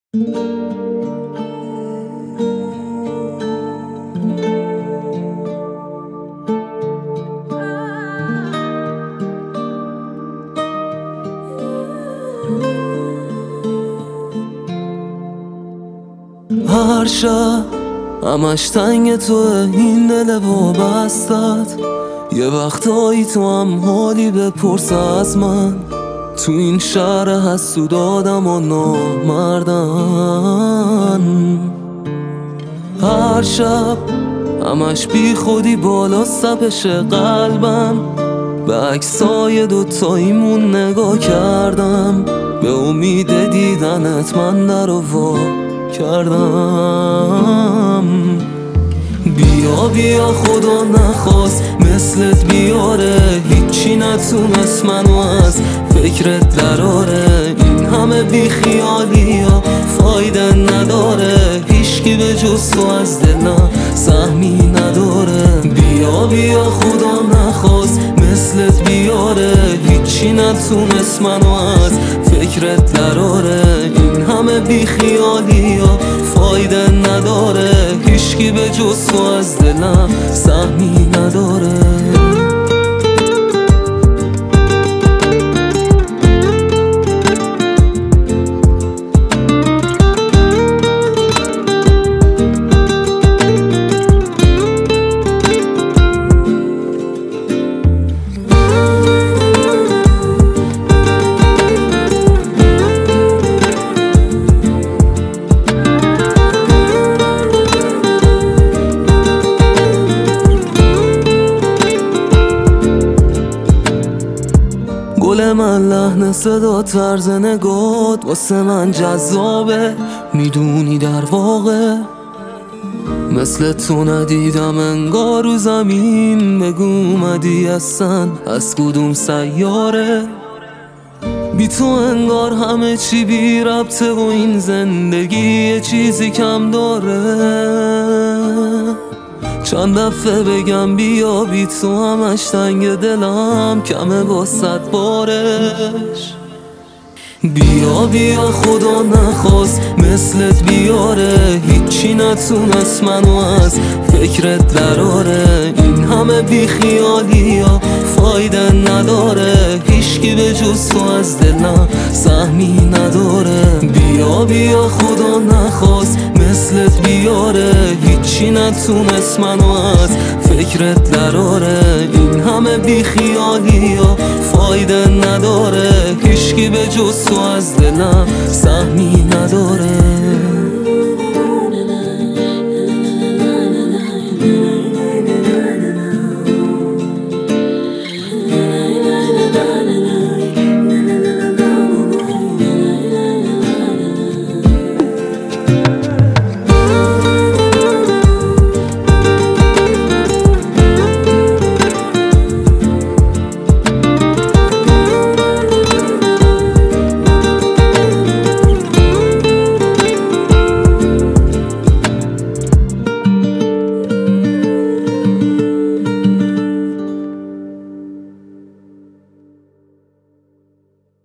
هر شب همش تنگ توه این دل وابستت. یه وقتایی تو هم حالی بپرس از من. تو این شهر حسود آدم و نامردن. هر شب همش بی خودی بالا سپش قلبم. به عکسای دوتاییمون نگاه کردم. به امید دیدنت من در وا کردم. بیا بیا خدا نخواست مثلت بیاره. هیچی نتونست منو از فکرت دراره. این همه بی خیالی ها فایده نداره. هیچکی به جز تو از دلم سهمی نداره. بیا بیا خدا نخواست مثلت بیاره. هیچی نتونست منو از فکرت دراره. این همه بی خیالی ها فایده نداره. هیچکی به جز تو از دلم سهمی نداره. گل من لحن صدا طرز نگات واسه من جذابه. میدونی در واقع مثل تو ندیدم انگار رو زمین. بگو اومدی اصلا از کدوم سیاره. بی تو انگار همه چی بی ربطه و این زندگی یه چیزی کم داره. چند دفعه بگم بیا بی تو همش تنگ دلم کمه با 100 بارش. بیا بیا خدا نخواست مثلت بیاره. هیچی نتونست منو از فکرت دراره. این همه بی خیالی ها فایده نداره. هیچکی به جز تو از دلم سهمی نداره. بیا بیا خدا نخواست مثلت بیاره. هیچی نتونست منو از فکرت دراره. این همه بی خیالی ها فایده نداره. هیچکی به جز تو از دلم سهمی